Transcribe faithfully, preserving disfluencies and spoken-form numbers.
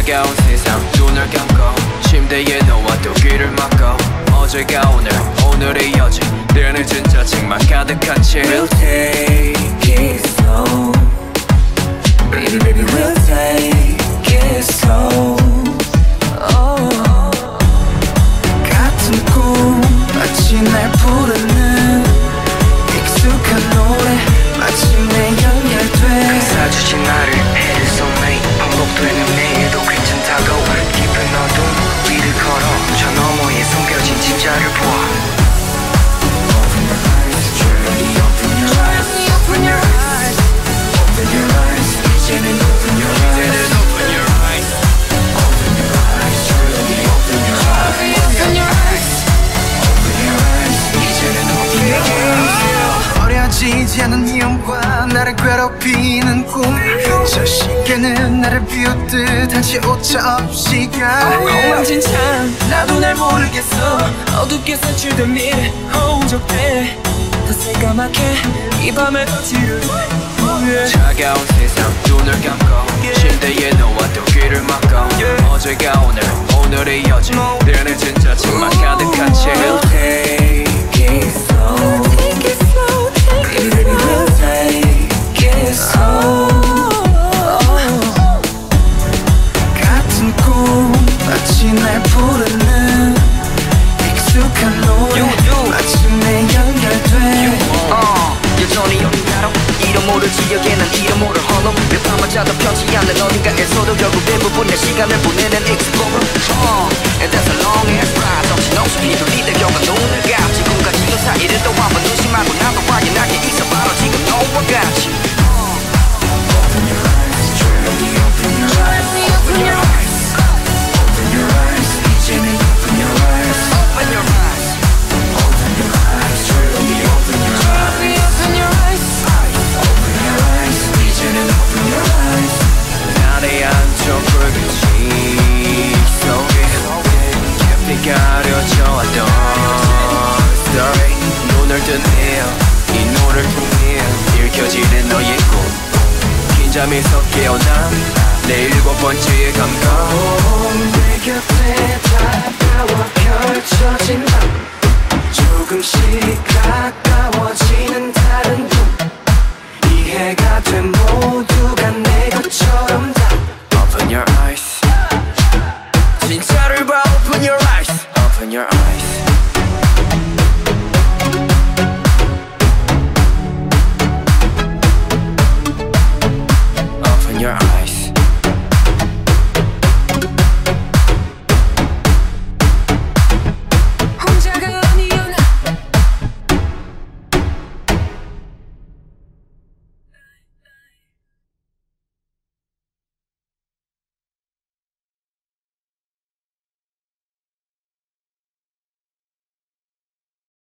차가운 세상 눈을 감고 침대에 너와 또 귀를 막고 어제가 오늘 오늘이 어제 내 늦은 짜증만 가득한 채 We'll take it slow Baby baby we'll take it slow oh. 같은 꿈 마치 날 부르는 익숙한 노래 마침내 연결돼 사주신 나를 해를 soulmate 반복되는 매일도 괜찮다고 깊은 어둠 위를 걸어 저 너머에 숨겨진 진짜를 보아 Open your eyes, truly open your eyes Open your eyes, open your eyes 이제는 open your eyes Open your eyes Open your eyes, truly open your eyes Open your eyes, open your eyes 이제는 open your eyes 버려지지 않은 이유와 나를 괴롭히는 꿈 저 시계는 나를 비웃듯 한치 오차 없이 가 엉망진창 나도 날 모르겠어 어둡게 색칠된 미래 호적돼 다 새까맣게 이 밤을 거칠을 차가운 세상 눈을 감고 침대에 너와 또 귀를 막고 어제가 오늘 오늘이 어제 내 늦은 짜증만 가득한 채 We'll take it slow Take it slow Baby baby we'll take it slow 같은 꿈 마치 날 부르는 익숙한 노래 마침내 연결돼 어, 여전히 어딘가로 이름 모를 지역에 난 이름 모를 홀로 몇 밤을 자도 펴지 않는 어딘가에서도 결국 대부분 내 시간을 보내는 explorer 어, and that's a long ass ride 정신없이 휘둘리다 결국 눈을 감지 꿈과 지금 사이를 또 한번 의심하고 나도 확인하게 있어 바로 지금 너와 같이 Open your eyes, truly open your eyes Open your eyes, open your eyes 이제는 open your eyes Open your eyes Open your eyes, truly open your eyes Open your eyes, open your eyes 이제는 open your eyes 날의 안쪽 붉은 시 속에 깊이 가려져 왔던 story 눈을 뜨네요 이 노래를 통해 읽혀지는 너의 꿈 긴 잠에서 깨어나 내 일곱 번째의 감동 내 곁에 다가와 펼쳐진 밤 조금씩 가까워지는 다른 꿈 이해가 된 모두가